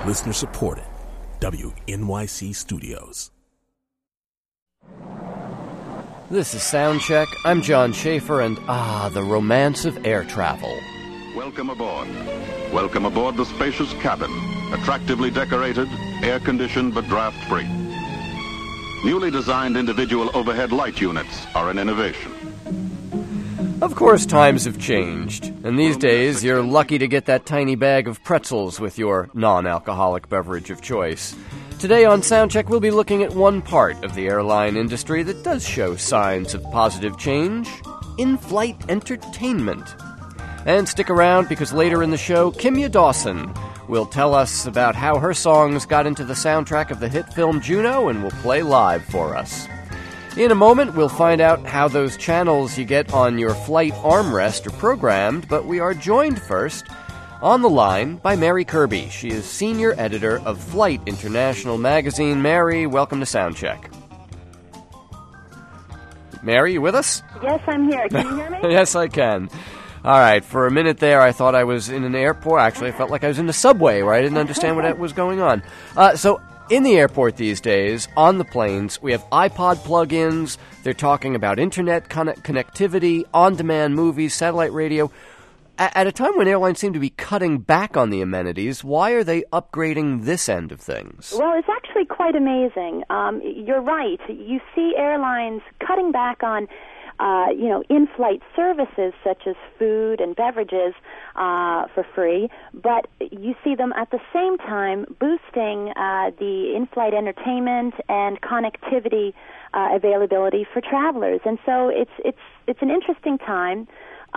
Listener supported. WNYC Studios. This is Soundcheck. I'm John Schaefer, and the romance of air travel. Welcome aboard. Welcome aboard the spacious cabin, attractively decorated, air-conditioned but draft-free. Newly designed individual overhead light units are an innovation. Of course, times have changed, and these days you're lucky to get that tiny bag of pretzels with your non-alcoholic beverage of choice. Today on Soundcheck, we'll be looking at one part of the airline industry that does show signs of positive change: in-flight entertainment. And stick around, because later in the show, Kimya Dawson will tell us about how her songs got into the soundtrack of the hit film Juno and will play live for us. In a moment, we'll find out how those channels you get on your flight armrest are programmed, but we are joined first on the line by Mary Kirby. She is senior editor of Flight International magazine. Mary, welcome to Soundcheck. Mary, you with us? Yes, I'm here. Can you hear me? Yes, I can. All right, for a minute there, I thought I was in an airport. Actually, I felt like I was in a subway where I didn't understand what was going on. So in the airport these days, on the planes, we have iPod plug-ins. They're talking about internet connectivity, on-demand movies, satellite radio. At a time when airlines seem to be cutting back on the amenities, why are they upgrading this end of things? Well, it's actually quite amazing. You're right. You see airlines cutting back on in-flight services such as food and beverages for free, but you see them at the same time boosting the in-flight entertainment and connectivity availability for travelers. And so it's an interesting time.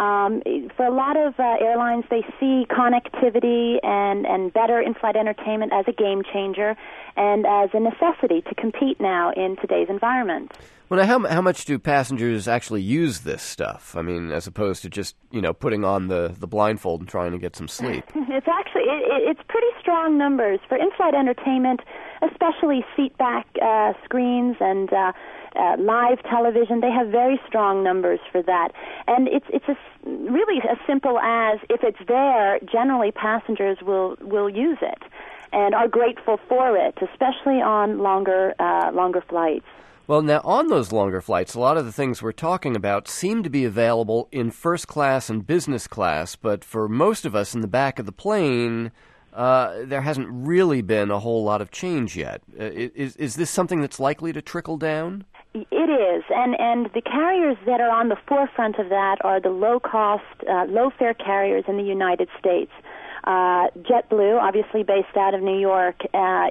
For a lot of airlines, they see connectivity and better in-flight entertainment as a game changer and as a necessity to compete now in today's environment. Well, now, how much do passengers actually use this stuff? I mean, as opposed to just, putting on the blindfold and trying to get some sleep. It's pretty strong numbers. For in-flight entertainment, especially seat-back screens and live television, they have very strong numbers for that. And it's really as simple as, if it's there, generally passengers will use it and are grateful for it, especially on longer flights. Well, now, on those longer flights, a lot of the things we're talking about seem to be available in first class and business class, but for most of us in the back of the plane, there hasn't really been a whole lot of change yet. Is this something that's likely to trickle down? It is, and the carriers that are on the forefront of that are the low-cost, low-fare carriers in the United States. JetBlue, obviously based out of New York,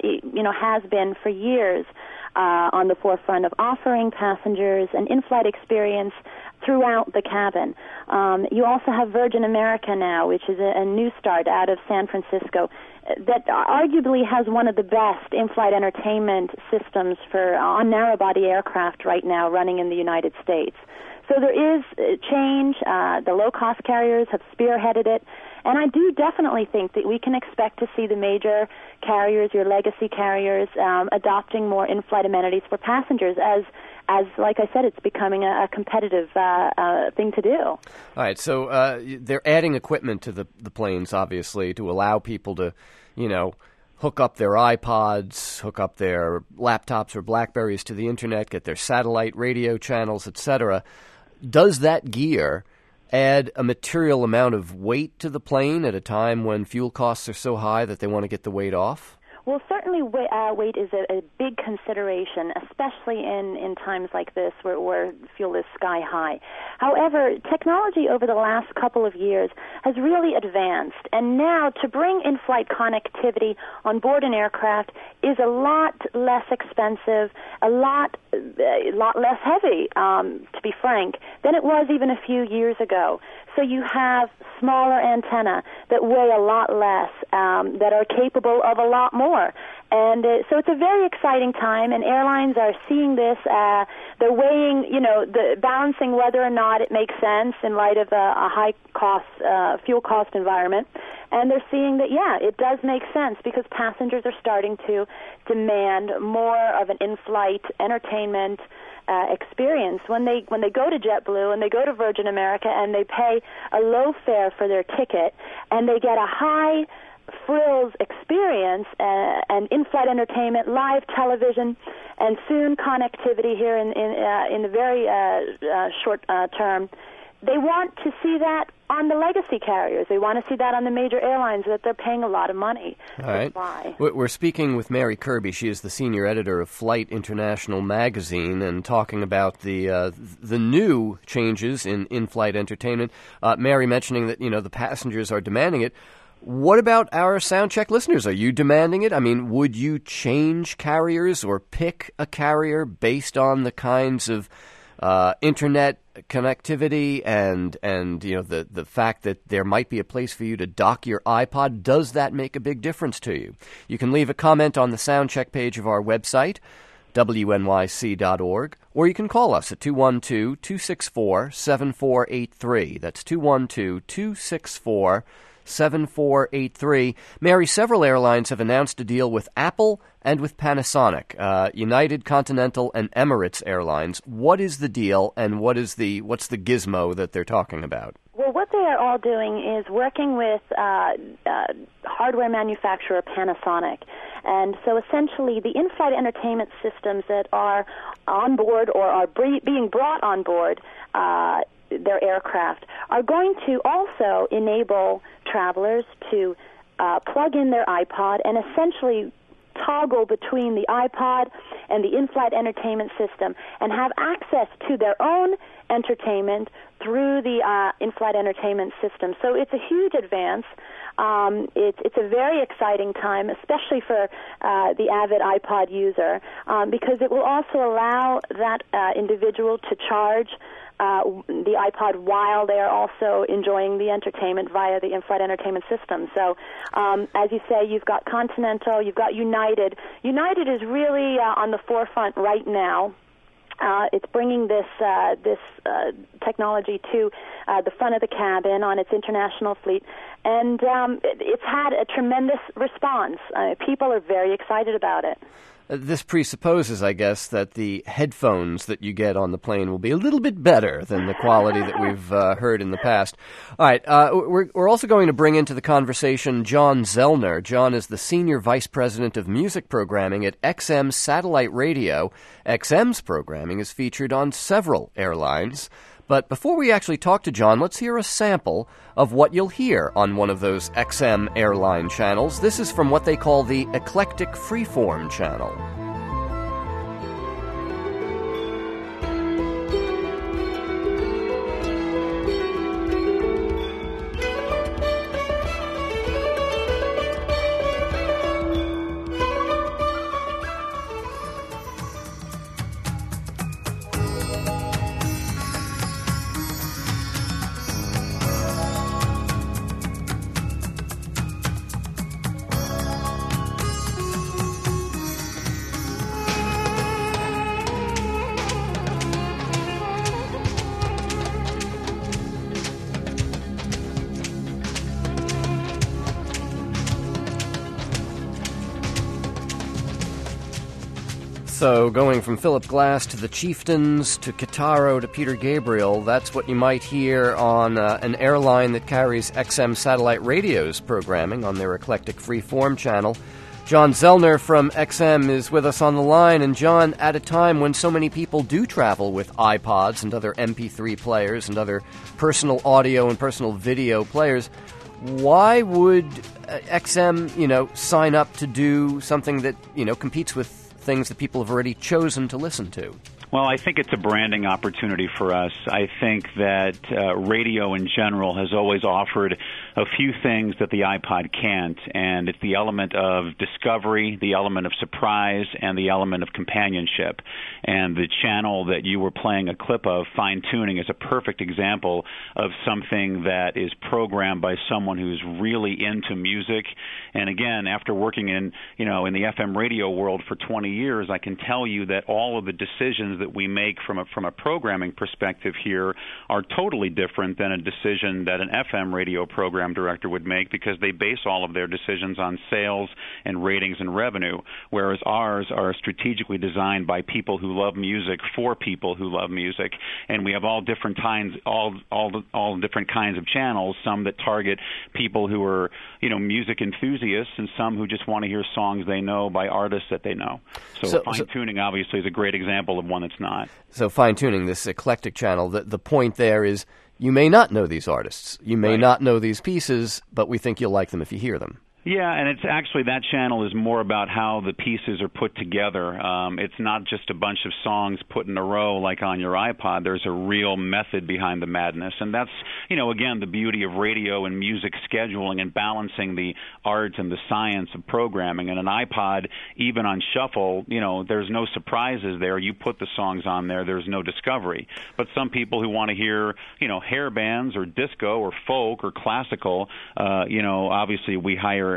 has been for years on the forefront of offering passengers an in-flight experience throughout the cabin. You also have Virgin America now, which is a new start out of San Francisco that arguably has one of the best in-flight entertainment systems on narrow-body aircraft right now running in the United States. So there is change. The low-cost carriers have spearheaded it. And I do definitely think that we can expect to see the major carriers, your legacy carriers, adopting more in-flight amenities for passengers as like I said, it's becoming a competitive thing to do. All right, so they're adding equipment to the planes, obviously, to allow people to, hook up their iPods, hook up their laptops or BlackBerries to the Internet, get their satellite radio channels, etc. Does that gear add a material amount of weight to the plane at a time when fuel costs are so high that they want to get the weight off? Well, certainly weight is a big consideration, especially in times like this where fuel is sky high. However, technology over the last couple of years has really advanced, and now to bring in-flight connectivity on board an aircraft is a lot less expensive, a lot less heavy, to be frank, than it was even a few years ago. So you have smaller antenna that weigh a lot less, that are capable of a lot more. And so it's a very exciting time, and airlines are seeing this. They're weighing, balancing whether or not it makes sense in light of a high-cost fuel cost environment. And they're seeing that, it does make sense because passengers are starting to demand more of an in-flight entertainment experience when they go to JetBlue and they go to Virgin America and they pay a low fare for their ticket and they get a high frills experience and in-flight entertainment, live television, and soon connectivity here in the very short term. They want to see that on the legacy carriers. They want to see that on the major airlines that they're paying a lot of money to fly. We're speaking with Mary Kirby. She is the senior editor of Flight International magazine, and talking about the new changes in in-flight entertainment. Mary mentioning that the passengers are demanding it. What about our Soundcheck listeners? Are you demanding it? I mean, would you change carriers or pick a carrier based on the kinds of internet connectivity and the fact that there might be a place for you to dock your iPod? Does that make a big difference to you? You can leave a comment on the Soundcheck page of our website, wnyc.org, or you can call us at 212-264-7483. That's 212-264-7483. Mary, several airlines have announced a deal with Apple and with Panasonic, United, Continental, and Emirates Airlines. What is the deal, and what's the gizmo that they're talking about? Well, what they are all doing is working with hardware manufacturer Panasonic. And so essentially the in-flight entertainment systems that are on board or are being brought on board their aircraft are going to also enable travelers to plug in their iPod and essentially toggle between the iPod and the in-flight entertainment system and have access to their own entertainment through the in-flight entertainment system. So it's a huge advance. It's a very exciting time, especially for the avid iPod user, because it will also allow that individual to charge the iPod while they are also enjoying the entertainment via the in-flight entertainment system. So, as you say, you've got Continental, you've got United. United is really on the forefront right now. It's bringing this technology to the front of the cabin on its international fleet, and it's had a tremendous response. People are very excited about it. This presupposes, I guess, that the headphones that you get on the plane will be a little bit better than the quality that we've heard in the past. All right, we're also going to bring into the conversation John Zellner. John is the Senior Vice President of Music Programming at XM Satellite Radio. XM's programming is featured on several airlines. But before we actually talk to John, let's hear a sample of what you'll hear on one of those XM airline channels. This is from what they call the Eclectic Freeform channel. So going from Philip Glass to the Chieftains to Kitaro to Peter Gabriel, that's what you might hear on an airline that carries XM Satellite Radio's programming on their Eclectic Freeform channel. John Zellner from XM is with us on the line. And John, at a time when so many people do travel with iPods and other MP3 players and other personal audio and personal video players, why would XM, sign up to do something that, competes with things that people have already chosen to listen to? Well, I think it's a branding opportunity for us. I think that radio in general has always offered a few things that the iPod can't, and it's the element of discovery, the element of surprise, and the element of companionship. And the channel that you were playing a clip of, Fine Tuning, is a perfect example of something that is programmed by someone who's really into music. And again, after working in the FM radio world for 20 years, I can tell you that all of the decisions decisions that we make from a programming perspective here are totally different than a decision that an FM radio program director would make, because they base all of their decisions on sales and ratings and revenue, whereas ours are strategically designed by people who love music for people who love music. And we have all different different kinds of channels, some that target people who are, music enthusiasts, and some who just want to hear songs they know by artists that they know. So fine-tuning obviously is a great example of one that's not. So fine-tuning, this eclectic channel, the point there is you may not know these artists, you may not know these pieces, but we think you'll like them if you hear them. Yeah, and it's actually, that channel is more about how the pieces are put together. It's not just a bunch of songs put in a row like on your iPod. There's a real method behind the madness. And that's, again, the beauty of radio and music scheduling and balancing the art and the science of programming. And an iPod, even on shuffle, there's no surprises there. You put the songs on there, there's no discovery. But some people who want to hear, hair bands or disco or folk or classical, obviously we hire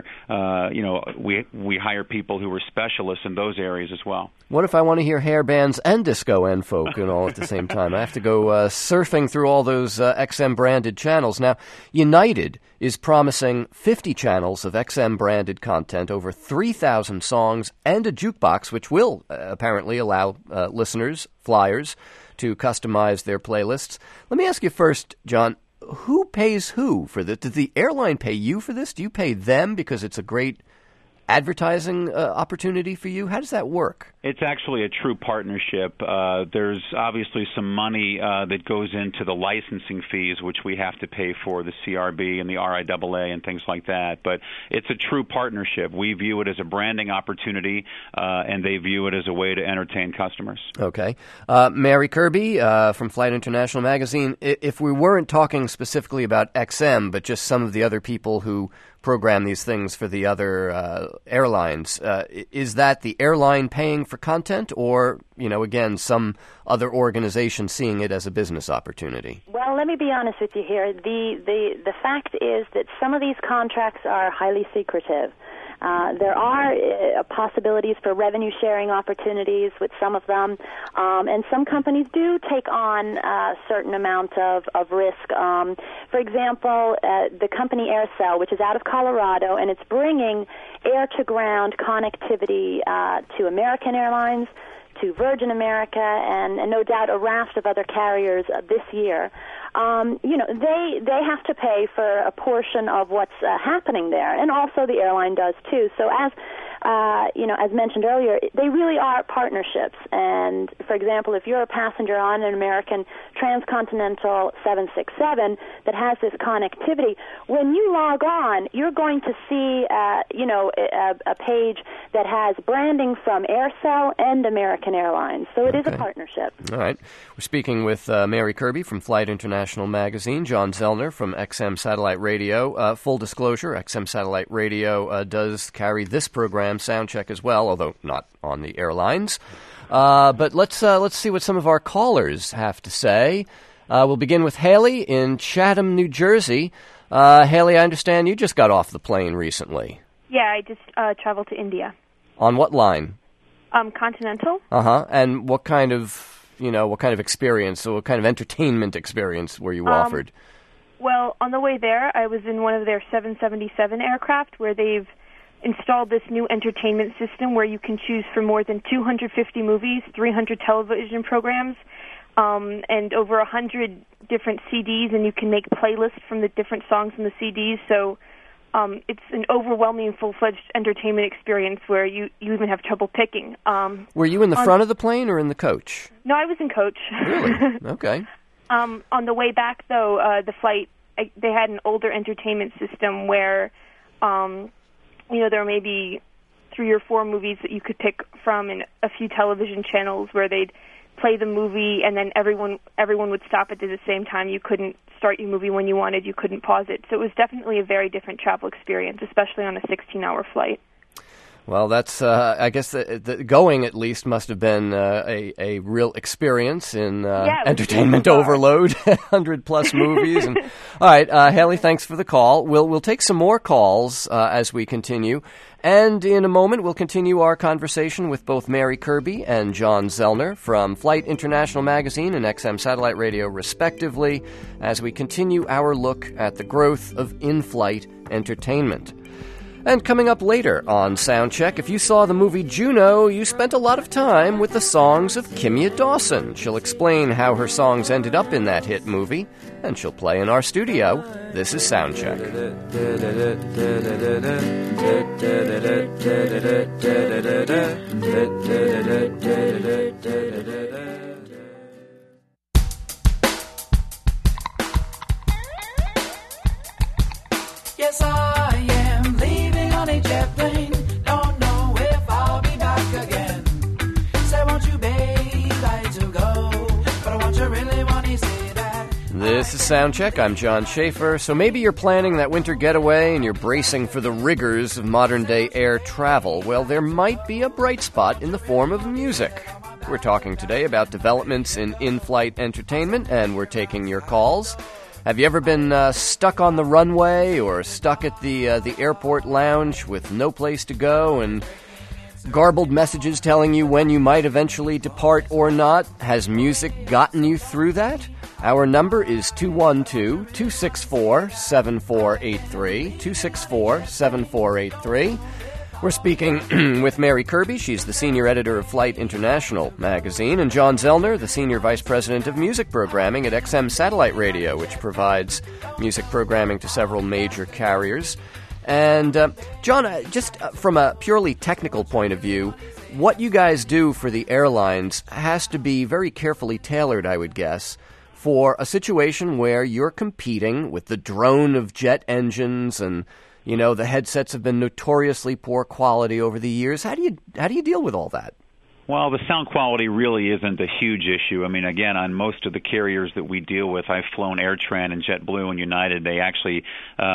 we hire people who are specialists in those areas as well. What if I want to hear hair bands and disco and folk and all at the same time? I have to go surfing through all those XM-branded channels. Now, United is promising 50 channels of XM-branded content, over 3,000 songs, and a jukebox, which will apparently allow listeners, flyers, to customize their playlists. Let me ask you first, John, who pays who for this? Did the airline pay you for this? Do you pay them because it's a great advertising opportunity for you? How does that work? It's actually a true partnership. There's obviously some money that goes into the licensing fees, which we have to pay for, the CRB and the RIAA and things like that. But it's a true partnership. We view it as a branding opportunity, and they view it as a way to entertain customers. Okay. Mary Kirby from Flight International Magazine, if we weren't talking specifically about XM, but just some of the other people who program these things for the other airlines, is that the airline paying for content, or, again, some other organization seeing it as a business opportunity? Well, let me be honest with you here. The fact is that some of these contracts are highly secretive. There are possibilities for revenue-sharing opportunities with some of them, and some companies do take on a certain amount of risk. For example, the company AirCell, which is out of Colorado, and it's bringing air-to-ground connectivity to American Airlines, to Virgin America, and no doubt a raft of other carriers this year. They have to pay for a portion of what's happening there, and also the airline does too. So as mentioned earlier, they really are partnerships. And for example, if you're a passenger on an American transcontinental 767 that has this connectivity, when you log on, you're going to see a page that has branding from AirCell and American Airlines. So it is a partnership. All right. We're speaking with Mary Kirby from Flight International Magazine, John Zellner from XM Satellite Radio. Full disclosure, XM Satellite Radio does carry this program, Soundcheck, as well, although not on the airlines. But let's see what some of our callers have to say. We'll begin with Haley in Chatham, New Jersey. Haley, I understand you just got off the plane recently. Yeah, I just traveled to India. On what line? Continental. And what kind of experience, or what kind of entertainment experience were you offered? Well, on the way there, I was in one of their 777 aircraft where they've installed this new entertainment system where you can choose from more than 250 movies, 300 television programs, and over 100 different CDs, and you can make playlists from the different songs in the CDs. So it's an overwhelming, full-fledged entertainment experience where you even have trouble picking. Were you in the front of the plane or in the coach? No, I was in coach. Really? Okay. On the way back, though, the flight, they had an older entertainment system where, there may be 3 or 4 movies that you could pick from, and a few television channels where they'd play the movie, and then everyone would stop it at the same time. You couldn't start your movie when you wanted. You couldn't pause it. So it was definitely a very different travel experience, especially on a 16-hour flight. Well, that's, I guess, the going at least must have been a real experience in entertainment overload, 100-plus movies. And, all right, Haley, thanks for the call. We'll take some more calls as we continue. And in a moment, we'll continue our conversation with both Mary Kirby and John Zellner from Flight International Magazine and XM Satellite Radio, respectively, as we continue our look at the growth of in-flight entertainment. And coming up later on Soundcheck, if you saw the movie Juno, you spent a lot of time with the songs of Kimya Dawson. She'll explain how her songs ended up in that hit movie, and she'll play in our studio. This is Soundcheck. Yes, I am leaving on a jet plane. Don't know if I'll be back again. Say, won't you, babe, like to go? But I want you really want to say that. This is Soundcheck. I'm John Schaefer. So maybe you're planning that winter getaway and you're bracing for the rigors of modern-day air travel. Well, there might be a bright spot in the form of music. We're talking today about developments in in-flight entertainment, and we're taking your calls. Have you ever been stuck on the runway or stuck at the airport lounge with no place to go and garbled messages telling you when you might eventually depart or not? Has music gotten you through that? Our number is 212-264-7483, 264-7483. We're speaking with Mary Kirby. She's the senior editor of Flight International Magazine, and John Zellner, the senior vice president of music programming at XM Satellite Radio, which provides music programming to several major carriers. And, John, just from a purely technical point of view, what you guys do for the airlines has to be very carefully tailored, I would guess, for a situation where you're competing with the drone of jet engines and, you know, the headsets have been notoriously poor quality over the years. How do you deal with all that? Well, the sound quality really isn't a huge issue. I mean, again, on most of the carriers that we deal with, I've flown AirTran and JetBlue and United. They actually,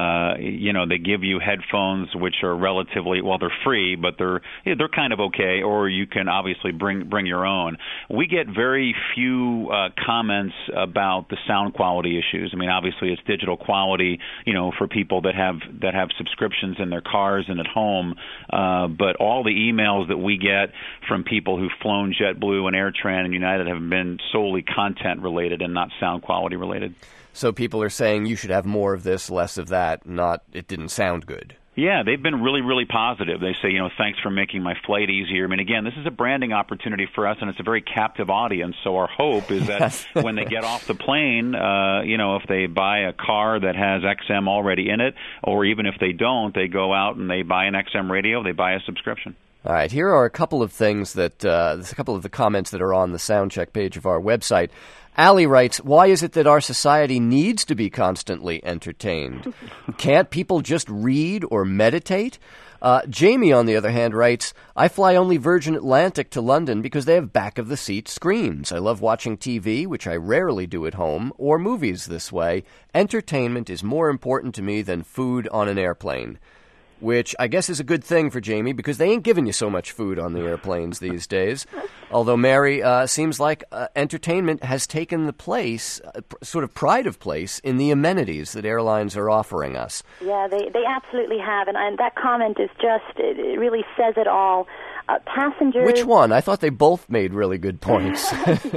they give you headphones which are relatively, well, they're free, but they're kind of okay. Or you can obviously bring your own. We get very few comments about the sound quality issues. I mean, obviously, it's digital quality, for people that have subscriptions in their cars and at home. But all the emails that we get from people who've flown JetBlue and AirTran and United have been solely content related and not sound quality related. So people are saying you should have more of this, less of that, not it didn't sound good. Yeah, they've been really, really positive. They say, thanks for making my flight easier. I mean, again, this is a branding opportunity for us, and it's a very captive audience. So our hope is that when they get off the plane, if they buy a car that has XM already in it, or even if they don't, they go out and they buy an XM radio, they buy a subscription. All right, here are a couple of things that, a couple of the comments that are on the Soundcheck page of our website. Allie writes, why is it that our society needs to be constantly entertained? Can't people just read or meditate? Jamie, on the other hand, writes, I fly only Virgin Atlantic to London because they have back-of-the-seat screens. I love watching TV, which I rarely do at home, or movies this way. Entertainment is more important to me than food on an airplane. Which I guess is a good thing for Jamie because they ain't giving you so much food on the airplanes these days. Although, Mary, seems like entertainment has taken the place, sort of pride of place, in the amenities that airlines are offering us. Yeah, they absolutely have. And that comment is it really says it all. Passengers... Which one? I thought they both made really good points.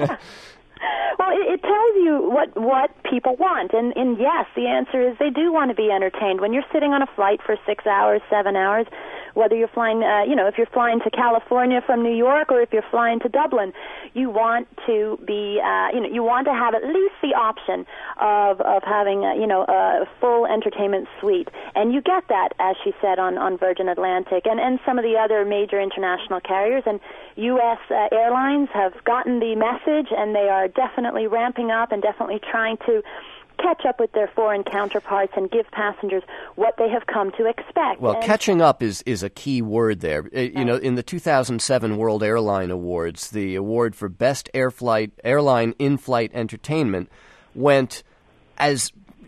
Well, it tells you what people want, and yes, the answer is they do want to be entertained. When you're sitting on a flight for 6 hours, 7 hours, whether you're flying, if you're flying to California from New York or if you're flying to Dublin, you want to be, you want to have at least the option of having, a full entertainment suite, and you get that, as she said, on Virgin Atlantic and some of the other major international carriers, and U.S. airlines have gotten the message, and they are definitely ramping up and definitely trying to catch up with their foreign counterparts and give passengers what they have come to expect. Well, catching up is a key word there. In the 2007 World Airline Awards, the award for Best Airline In-Flight Entertainment went as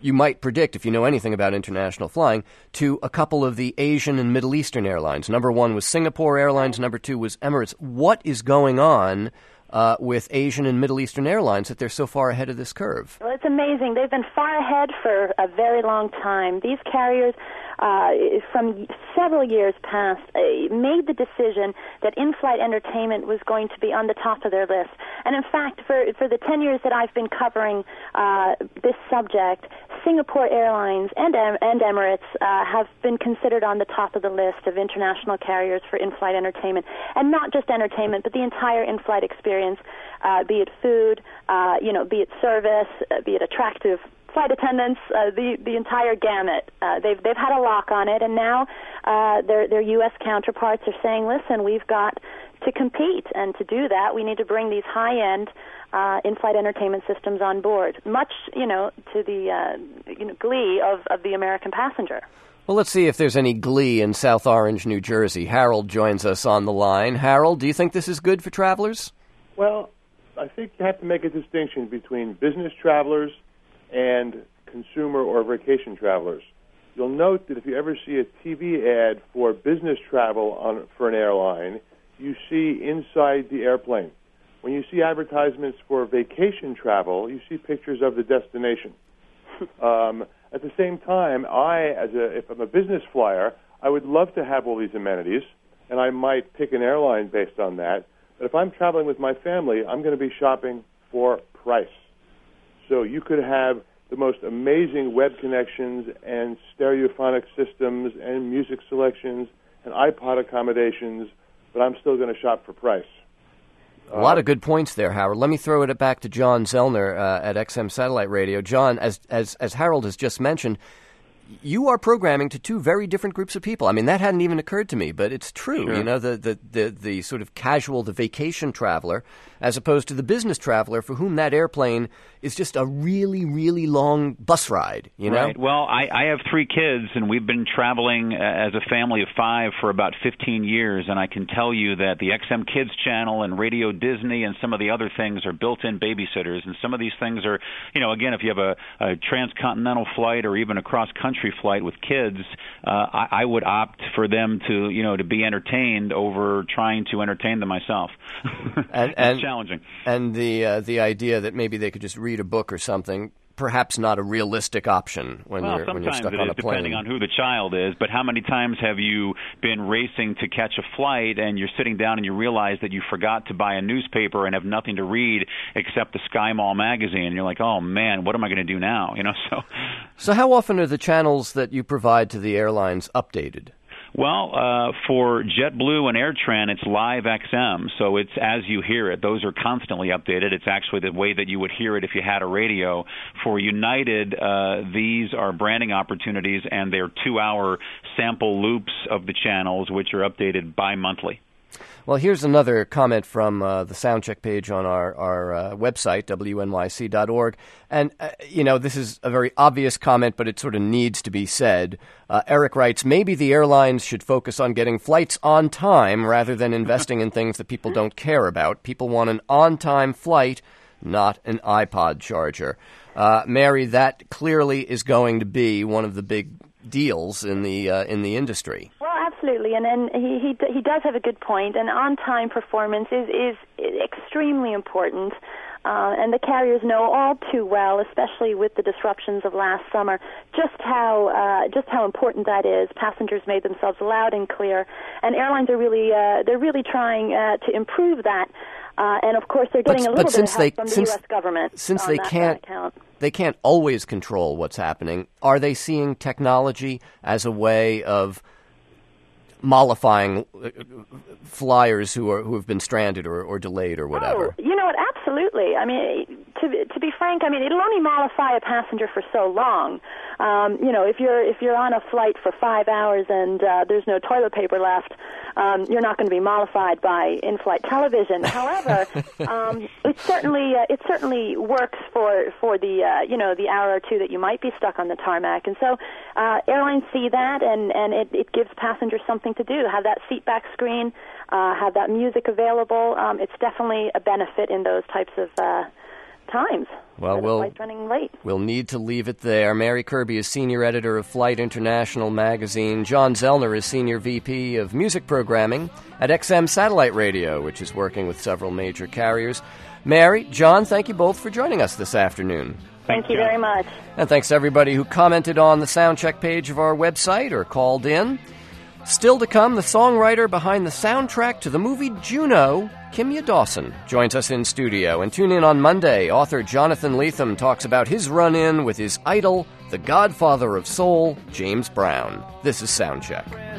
you might predict, if you know anything about international flying, to a couple of the Asian and Middle Eastern airlines. Number one was Singapore Airlines. Number two was Emirates. What is going on with Asian and Middle Eastern airlines that they're so far ahead of this curve? Well, it's amazing. They've been far ahead for a very long time. These carriers, from several years past, made the decision that in-flight entertainment was going to be on the top of their list. And in fact, for the 10 years that I've been covering this subject, Singapore Airlines and Emirates have been considered on the top of the list of international carriers for in-flight entertainment. And not just entertainment, but the entire in-flight experience, be it food, be it service, be it attractive flight attendants, the entire gamut. They've had a lock on it, and now their U.S. counterparts are saying, listen, we've got to compete, and to do that, we need to bring these high-end in-flight entertainment systems on board, much, to the glee of the American passenger. Well, let's see if there's any glee in South Orange, New Jersey. Harold joins us on the line. Harold, do you think this is good for travelers? Well, I think you have to make a distinction between business travelers and consumer or vacation travelers. You'll note that if you ever see a TV ad for business travel for an airline, you see inside the airplane. When you see advertisements for vacation travel, you see pictures of the destination. At the same time, if I'm a business flyer, I would love to have all these amenities, and I might pick an airline based on that. But if I'm traveling with my family, I'm going to be shopping for price. So you could have the most amazing web connections and stereophonic systems and music selections and iPod accommodations, but I'm still going to shop for price. A lot of good points there, Howard. Let me throw it back to John Zellner at XM Satellite Radio. John, as Harold has just mentioned, you are programming to two very different groups of people. I mean, that hadn't even occurred to me, but it's true. Sure. The sort of casual, the vacation traveler, as opposed to the business traveler for whom that airplane is just a really, really long bus ride, Right. Well, I have 3 kids, and we've been traveling as a family of 5 for about 15 years, and I can tell you that the XM Kids channel and Radio Disney and some of the other things are built-in babysitters, and some of these things are, again, if you have a transcontinental flight or even a cross-country flight with kids, I would opt for them to be entertained over trying to entertain them myself. It's challenging. And the idea that maybe they could just read a book or something, perhaps not a realistic option when you're stuck on a plane. Depending on who the child is. But how many times have you been racing to catch a flight and you're sitting down and you realize that you forgot to buy a newspaper and have nothing to read except the Sky Mall magazine? And you're like, oh man, what am I going to do now? So how often are the channels that you provide to the airlines updated? Well, for JetBlue and AirTran, it's live XM, so it's as you hear it. Those are constantly updated. It's actually the way that you would hear it if you had a radio. For United, these are branding opportunities, and they're 2-hour sample loops of the channels, which are updated bi-monthly. Well, here's another comment from the Soundcheck page on our website, wnyc.org. And, this is a very obvious comment, but it sort of needs to be said. Eric writes, maybe the airlines should focus on getting flights on time rather than investing in things that people don't care about. People want an on-time flight, not an iPod charger. Mary, that clearly is going to be one of the big deals in the industry. Well, absolutely, and he does have a good point. And on-time performance is extremely important, and the carriers know all too well, especially with the disruptions of last summer, just how important that is. Passengers made themselves loud and clear, and airlines are really trying to improve that. And of course, they're getting a little bit of help from the U.S. government. Since they can't always control what's happening, are they seeing technology as a way of mollifying flyers who have been stranded or delayed or whatever? Oh, you know what? Absolutely. I mean, to be frank, I mean, it'll only mollify a passenger for so long. If you're on a flight for 5 hours and there's no toilet paper left, you're not going to be mollified by in-flight television. However, it certainly works for the hour or two that you might be stuck on the tarmac. And so airlines see that, and it gives passengers something to do. Have that seat back screen, have that music available. It's definitely a benefit in those types of times. Well, Flight's running late. We'll need to leave it there. Mary Kirby is senior editor of Flight International magazine. John Zellner is senior VP of music programming at XM Satellite Radio, which is working with several major carriers. Mary, John, thank you both for joining us this afternoon. Thank you very much. And thanks to everybody who commented on the Soundcheck page of our website or called in. Still to come, the songwriter behind the soundtrack to the movie Juno, Kimya Dawson, joins us in studio. And tune in on Monday. Author Jonathan Lethem talks about his run-in with his idol, the godfather of soul, James Brown. This is Soundcheck.